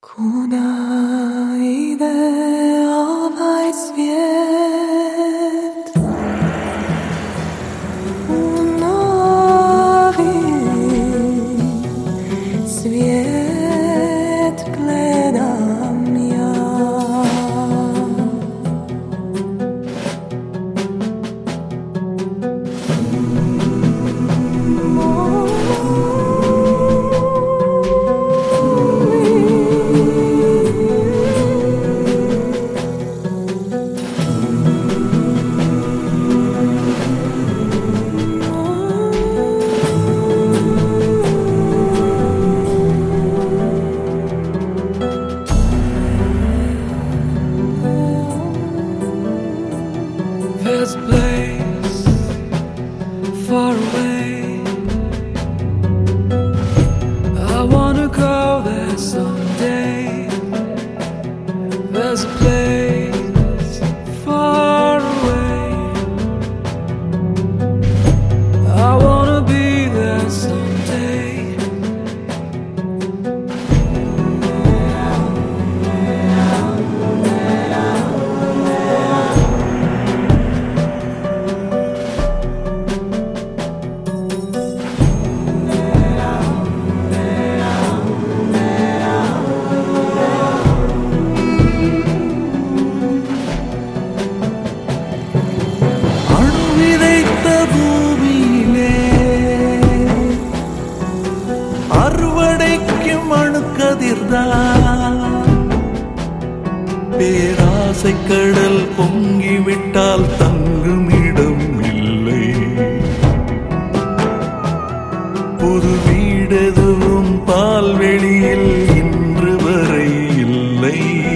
Kуда ide ovaj svijet u novi svijet gledam ja. There's a place far away. I wanna go there someday. There's a place far away. I wanna be there someday. அறுவடைக்கும் அணுக்கதிர்தான் பேராசை கடல் பொங்கிவிட்டால் தங்குமிடம் இல்லை. புது வீடெதுவும் பால்வெளியில் இன்று வரை இல்லை.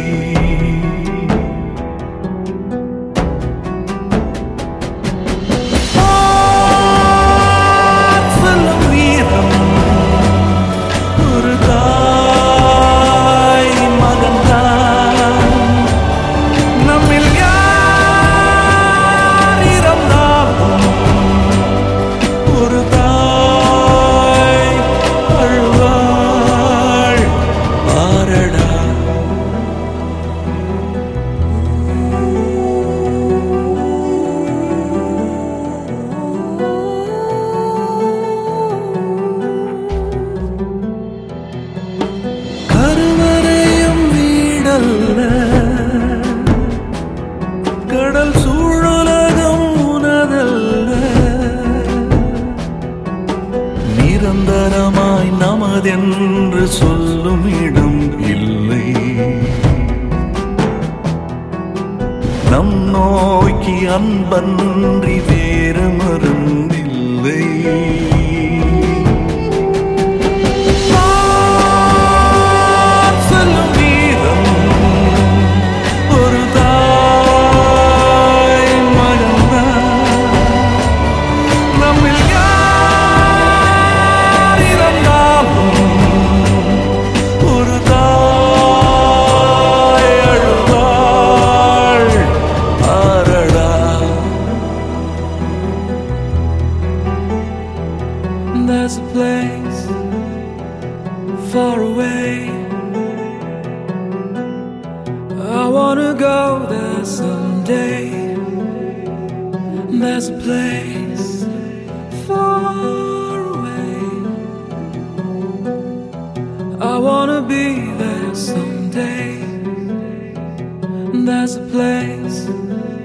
கடல் சூழலகம் உனதல்ல, நிரந்தரமாய் நமதென்று சொல்லும் இடம் இல்லை. நம் நோக்கி அன்பன்றி வேறு மருந்தில்லை. There's a place far away. I wanna go there someday. There's a place far away. I wanna be there someday. There's a place